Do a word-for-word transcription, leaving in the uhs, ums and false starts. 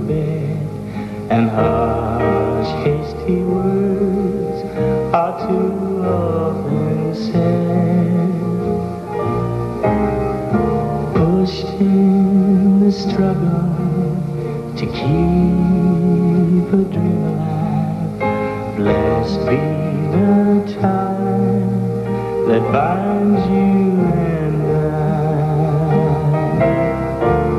bed, and harsh, hasty words are too often said. Pushed in the struggle to keep a dream alive, blessed be the tie that binds you